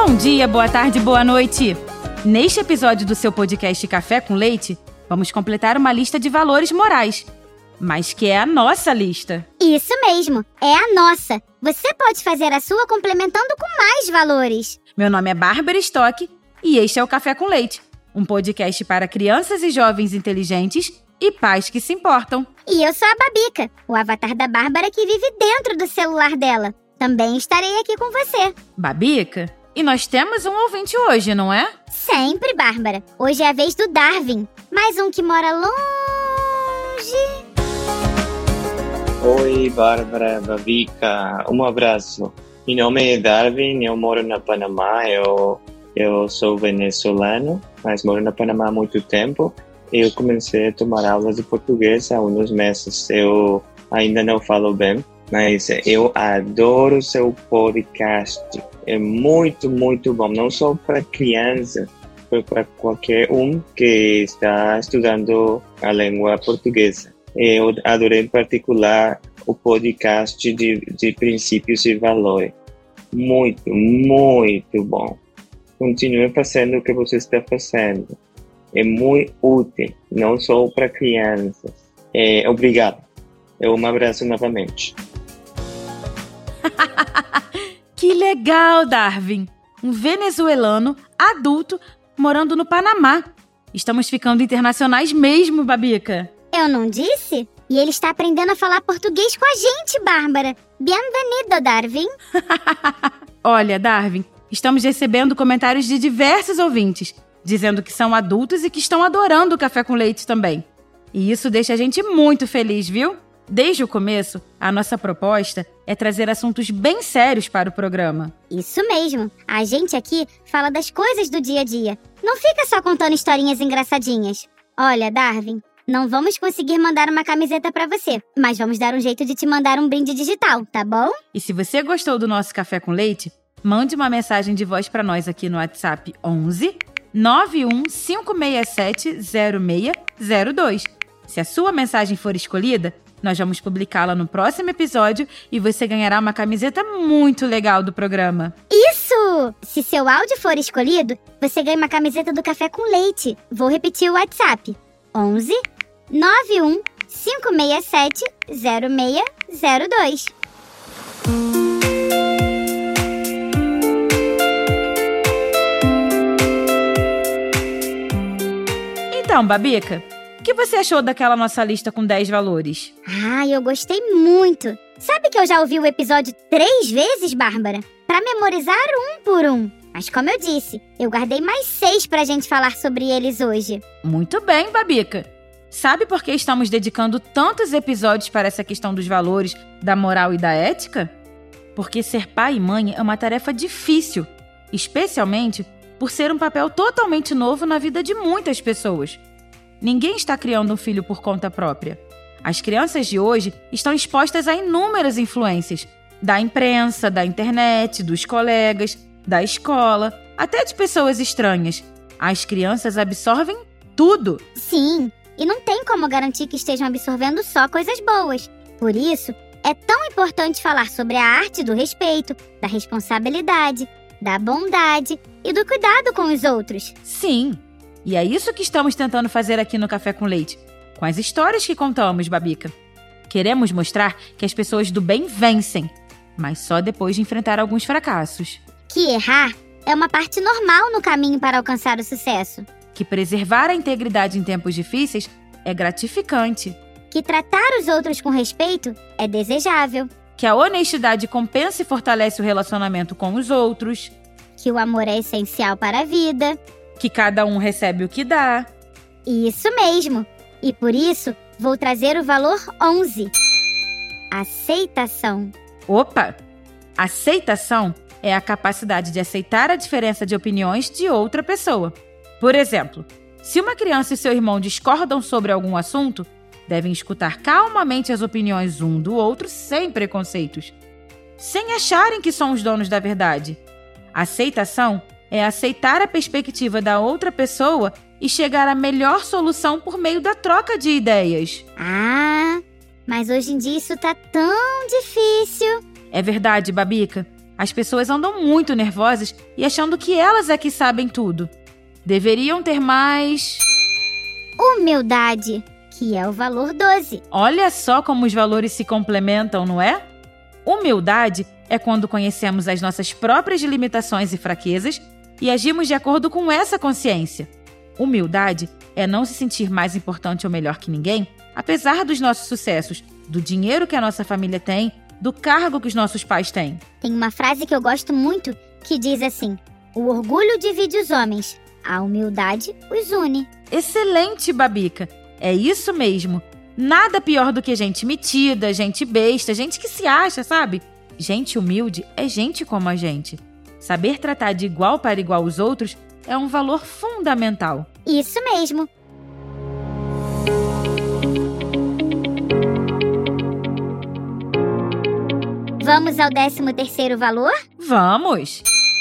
Bom dia, boa tarde, boa noite! Neste episódio do seu podcast Café com Leite, vamos completar uma lista de valores morais, mas que é a nossa lista. Isso mesmo, é a nossa. Você pode fazer a sua complementando com mais valores. Meu nome é Bárbara Stock e este é o Café com Leite, um podcast para crianças e jovens inteligentes e pais que se importam. E eu sou a Babica, o avatar da Bárbara que vive dentro do celular dela. Também estarei aqui com você. Babica? E nós temos um ouvinte hoje, não é? Sempre, Bárbara. Hoje é a vez do Darwin. Mais um que mora longe. Oi, Bárbara, Babica. Um abraço. Meu nome é Darwin, eu moro na Panamá. Eu sou venezuelano, mas moro na Panamá há muito tempo. Eu comecei a tomar aulas de português há uns meses. Eu ainda não falo bem, mas eu adoro seu podcast. É muito, muito bom. Não só para crianças, mas para qualquer um que está estudando a língua portuguesa. Eu adorei em particular o podcast de princípios e valores. Muito, muito bom. Continue fazendo o que você está fazendo. É muito útil, não só para crianças. Obrigado. Um abraço novamente. Que legal, Darwin! Um venezuelano adulto morando no Panamá. Estamos ficando internacionais mesmo, Babica. Eu não disse? E ele está aprendendo a falar português com a gente, Bárbara. Bienvenido, Darwin. Olha, Darwin, estamos recebendo comentários de diversos ouvintes, dizendo que são adultos e que estão adorando o Café com Leite também. E isso deixa a gente muito feliz, viu? Desde o começo, a nossa proposta é trazer assuntos bem sérios para o programa. Isso mesmo. A gente aqui fala das coisas do dia a dia. Não fica só contando historinhas engraçadinhas. Olha, Darwin, não vamos conseguir mandar uma camiseta para você, mas vamos dar um jeito de te mandar um brinde digital, tá bom? E se você gostou do nosso Café com Leite, mande uma mensagem de voz para nós aqui no WhatsApp 11 91567 0602. Se a sua mensagem for escolhida, nós vamos publicá-la no próximo episódio e você ganhará uma camiseta muito legal do programa. Isso! Se seu áudio for escolhido, você ganha uma camiseta do Café com Leite. Vou repetir o WhatsApp. 11 91567 0602. Então, Babica, o que você achou daquela nossa lista com 10 valores? Eu gostei muito. Sabe que eu já ouvi o episódio 3 vezes, Bárbara? Pra memorizar um por um. Mas como eu disse, eu guardei mais 6 pra gente falar sobre eles hoje. Muito bem, Babica. Sabe por que estamos dedicando tantos episódios para essa questão dos valores, da moral e da ética? Porque ser pai e mãe é uma tarefa difícil, especialmente por ser um papel totalmente novo na vida de muitas pessoas. Ninguém está criando um filho por conta própria. As crianças de hoje estão expostas a inúmeras influências, da imprensa, da internet, dos colegas, da escola, até de pessoas estranhas. As crianças absorvem tudo. Sim, e não tem como garantir que estejam absorvendo só coisas boas. Por isso, é tão importante falar sobre a arte do respeito, da responsabilidade, da bondade e do cuidado com os outros. Sim, e é isso que estamos tentando fazer aqui no Café com Leite, com as histórias que contamos, Babica. Queremos mostrar que as pessoas do bem vencem, mas só depois de enfrentar alguns fracassos. Que errar é uma parte normal no caminho para alcançar o sucesso. Que preservar a integridade em tempos difíceis é gratificante. Que tratar os outros com respeito é desejável. Que a honestidade compensa e fortalece o relacionamento com os outros. Que o amor é essencial para a vida. Que cada um recebe o que dá. Isso mesmo. E por isso, vou trazer o valor 11. Aceitação. Opa! Aceitação é a capacidade de aceitar a diferença de opiniões de outra pessoa. Por exemplo, se uma criança e seu irmão discordam sobre algum assunto, devem escutar calmamente as opiniões um do outro sem preconceitos, sem acharem que são os donos da verdade. Aceitação é aceitar a perspectiva da outra pessoa e chegar à melhor solução por meio da troca de ideias. Mas hoje em dia isso tá tão difícil. É verdade, Babica. As pessoas andam muito nervosas e achando que elas é que sabem tudo. Deveriam ter mais... humildade, que é o valor 12. Olha só como os valores se complementam, não é? Humildade é quando conhecemos as nossas próprias limitações e fraquezas e agimos de acordo com essa consciência. Humildade é não se sentir mais importante ou melhor que ninguém, apesar dos nossos sucessos, do dinheiro que a nossa família tem, do cargo que os nossos pais têm. Tem uma frase que eu gosto muito que diz assim: o orgulho divide os homens, a humildade os une. Excelente, Babica! É isso mesmo. Nada pior do que gente metida, gente besta, gente que se acha, sabe? Gente humilde é gente como a gente. Saber tratar de igual para igual os outros é um valor fundamental. Isso mesmo. Vamos ao 13º valor? Vamos!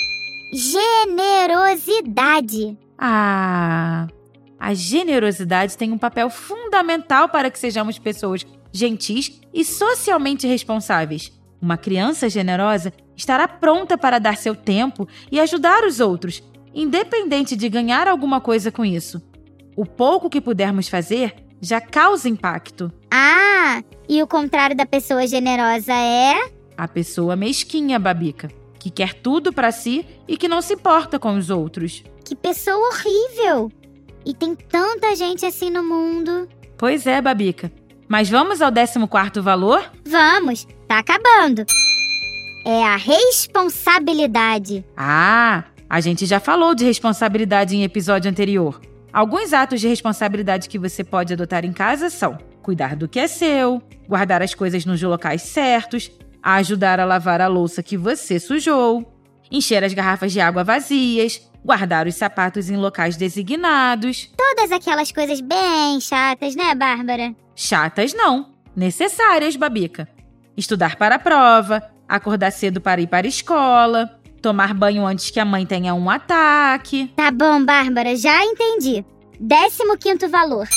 Generosidade. A generosidade tem um papel fundamental para que sejamos pessoas gentis e socialmente responsáveis. Uma criança generosa estará pronta para dar seu tempo e ajudar os outros, independente de ganhar alguma coisa com isso. O pouco que pudermos fazer já causa impacto. Ah, e o contrário da pessoa generosa é... a pessoa mesquinha, Babica, que quer tudo para si e que não se importa com os outros. Que pessoa horrível! E tem tanta gente assim no mundo. Pois é, Babica. Mas vamos ao 14º valor? Vamos, tá acabando. É a responsabilidade. Ah, a gente já falou de responsabilidade em episódio anterior. Alguns atos de responsabilidade que você pode adotar em casa são cuidar do que é seu, guardar as coisas nos locais certos, ajudar a lavar a louça que você sujou, encher as garrafas de água vazias, guardar os sapatos em locais designados. Todas aquelas coisas bem chatas, né, Bárbara? Chatas não, necessárias, Babica. Estudar para a prova, acordar cedo para ir para a escola, tomar banho antes que a mãe tenha um ataque. Tá bom, Bárbara, já entendi. 15º valor.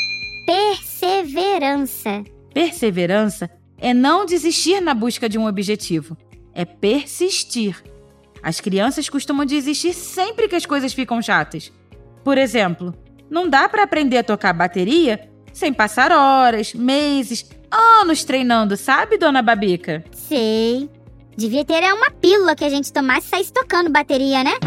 Perseverança. Perseverança é não desistir na busca de um objetivo. É persistir. As crianças costumam desistir sempre que as coisas ficam chatas. Por exemplo, não dá para aprender a tocar bateria sem passar horas, meses, anos treinando, sabe, dona Babica? Sei. Devia ter uma pílula que a gente tomasse e saísse tocando bateria, né?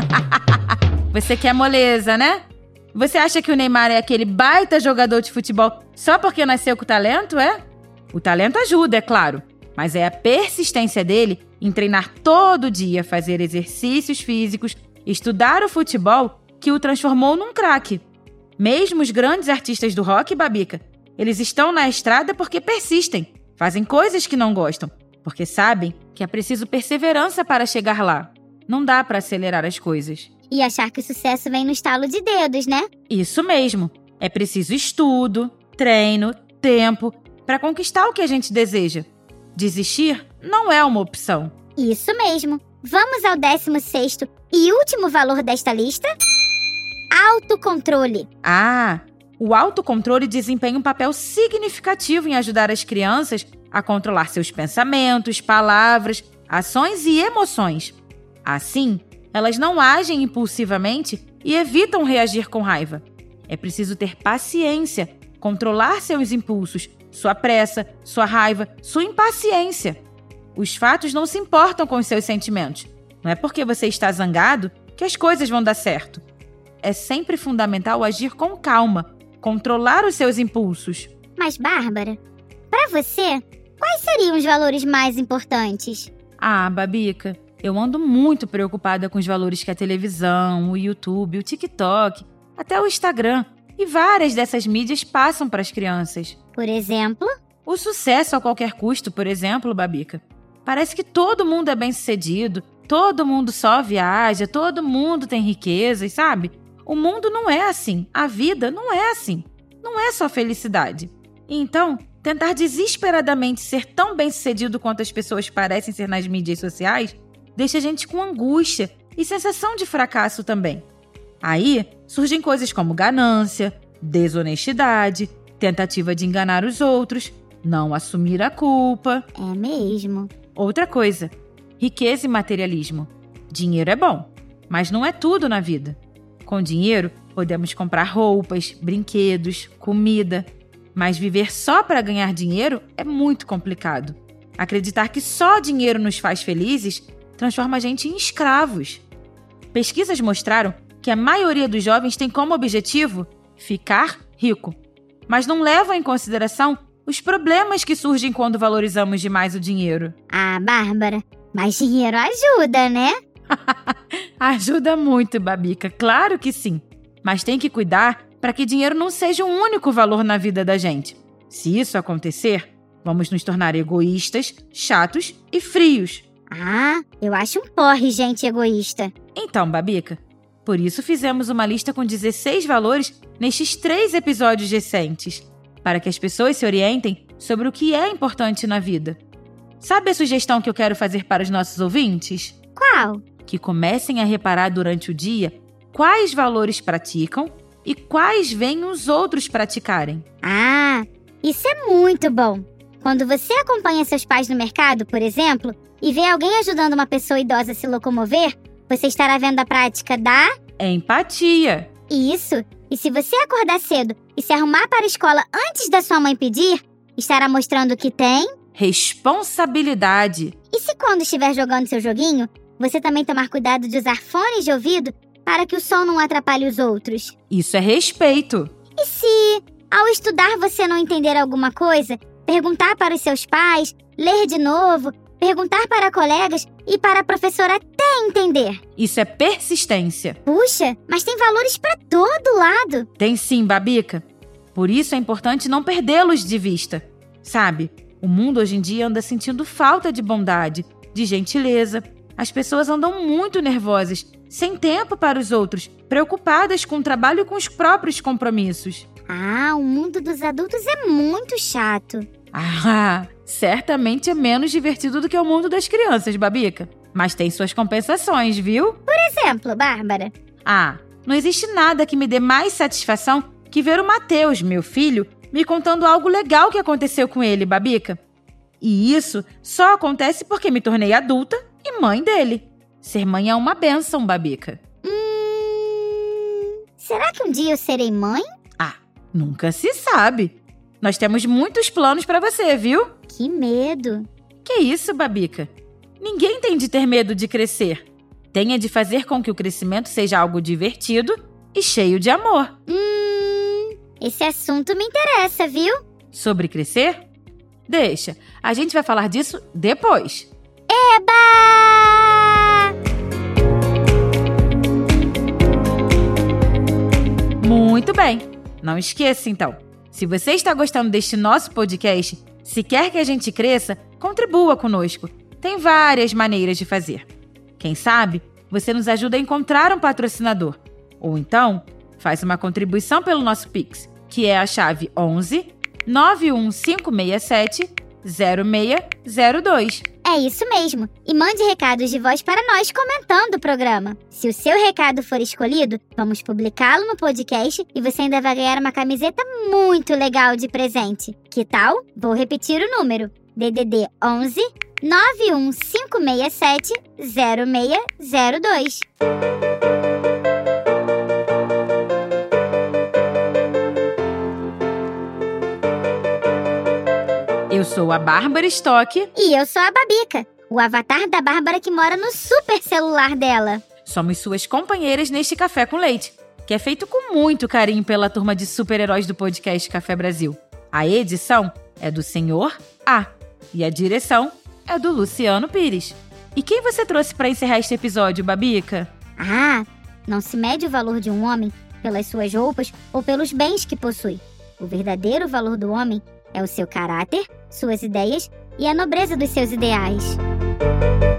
Você quer moleza, né? Você acha que o Neymar é aquele baita jogador de futebol só porque nasceu com talento, é? O talento ajuda, é claro, mas é a persistência dele em treinar todo dia, fazer exercícios físicos, estudar o futebol que o transformou num craque. Mesmo os grandes artistas do rock, Babica, eles estão na estrada porque persistem, fazem coisas que não gostam, porque sabem que é preciso perseverança para chegar lá. Não dá para acelerar as coisas. E achar que o sucesso vem no estalo de dedos, né? Isso mesmo. É preciso estudo, treino, tempo para conquistar o que a gente deseja. Desistir não é uma opção. Isso mesmo. Vamos ao 16º e último valor desta lista? Autocontrole. Ah, o autocontrole desempenha um papel significativo em ajudar as crianças a controlar seus pensamentos, palavras, ações e emoções. Assim, elas não agem impulsivamente e evitam reagir com raiva. É preciso ter paciência, controlar seus impulsos, sua pressa, sua raiva, sua impaciência. Os fatos não se importam com os seus sentimentos. Não é porque você está zangado que as coisas vão dar certo. É sempre fundamental agir com calma, controlar os seus impulsos. Mas, Bárbara, para você, quais seriam os valores mais importantes? Ah, Babica, eu ando muito preocupada com os valores que a televisão, o YouTube, o TikTok, até o Instagram e várias dessas mídias passam para as crianças. Por exemplo? O sucesso a qualquer custo, por exemplo, Babica. Parece que todo mundo é bem-sucedido, todo mundo só viaja, todo mundo tem riquezas, sabe? O mundo não é assim, a vida não é assim. Não é só felicidade. Então, tentar desesperadamente ser tão bem-sucedido quanto as pessoas parecem ser nas mídias sociais deixa a gente com angústia e sensação de fracasso também. Aí, surgem coisas como ganância, desonestidade, tentativa de enganar os outros, não assumir a culpa. É mesmo. Outra coisa, riqueza e materialismo. Dinheiro é bom, mas não é tudo na vida. Com dinheiro, podemos comprar roupas, brinquedos, comida, mas viver só para ganhar dinheiro é muito complicado. Acreditar que só dinheiro nos faz felizes transforma a gente em escravos. Pesquisas mostraram que a maioria dos jovens tem como objetivo ficar rico, mas não levam em consideração os problemas que surgem quando valorizamos demais o dinheiro. Ah, Bárbara, mas dinheiro ajuda, né? Ajuda muito, Babica, claro que sim. Mas tem que cuidar para que dinheiro não seja o único valor na vida da gente. Se isso acontecer, vamos nos tornar egoístas, chatos e frios. Ah, eu acho um porre gente egoísta. Então, Babica, por isso fizemos uma lista com 16 valores nestes 3 episódios recentes, para que as pessoas se orientem sobre o que é importante na vida. Sabe a sugestão que eu quero fazer para os nossos ouvintes? Qual? Que comecem a reparar durante o dia quais valores praticam e quais veem os outros praticarem. Ah, isso é muito bom. Quando você acompanha seus pais no mercado, por exemplo, e vê alguém ajudando uma pessoa idosa a se locomover, você estará vendo a prática da empatia. Isso. E se você acordar cedo e se arrumar para a escola antes da sua mãe pedir, estará mostrando que tem responsabilidade. E se quando estiver jogando seu joguinho, você também tomar cuidado de usar fones de ouvido para que o som não atrapalhe os outros? Isso é respeito. E se, ao estudar, você não entender alguma coisa, perguntar para os seus pais, ler de novo, perguntar para colegas e para a professora até entender? Isso é persistência. Puxa, mas tem valores para todo lado. Tem sim, Babica. Por isso é importante não perdê-los de vista. Sabe, o mundo hoje em dia anda sentindo falta de bondade, de gentileza. As pessoas andam muito nervosas, sem tempo para os outros, preocupadas com o trabalho e com os próprios compromissos. Ah, o mundo dos adultos é muito chato. Ah, certamente é menos divertido do que o mundo das crianças, Babica. Mas tem suas compensações, viu? Por exemplo, Bárbara? Ah, não existe nada que me dê mais satisfação que ver o Matheus, meu filho, me contando algo legal que aconteceu com ele, Babica. E isso só acontece porque me tornei adulta e mãe dele. Ser mãe é uma bênção, Babica. Será que um dia eu serei mãe? Ah, nunca se sabe. Nós temos muitos planos pra você, viu? Que medo. Que isso, Babica? Ninguém tem de ter medo de crescer. Tenha de fazer com que o crescimento seja algo divertido e cheio de amor. Esse assunto me interessa, viu? Sobre crescer? Deixa, a gente vai falar disso depois. Eba! Muito bem. Não esqueça, então. Se você está gostando deste nosso podcast, se quer que a gente cresça, contribua conosco. Tem várias maneiras de fazer. Quem sabe, você nos ajuda a encontrar um patrocinador. Ou então, faz uma contribuição pelo nosso Pix, que é a chave 11 91567 0602. É isso mesmo. E mande recados de voz para nós comentando o programa. Se o seu recado for escolhido, vamos publicá-lo no podcast e você ainda vai ganhar uma camiseta muito legal de presente. Que tal? Vou repetir o número. DDD 11 91567 0602. Eu sou a Bárbara Stock. E eu sou a Babica, o avatar da Bárbara que mora no super celular dela. Somos suas companheiras neste Café com Leite, que é feito com muito carinho pela turma de super-heróis do podcast Café Brasil. A edição é do Senhor A e a direção é do Luciano Pires. E quem você trouxe para encerrar este episódio, Babica? Ah, não se mede o valor de um homem pelas suas roupas ou pelos bens que possui. O verdadeiro valor do homem é o seu caráter, suas ideias e a nobreza dos seus ideais.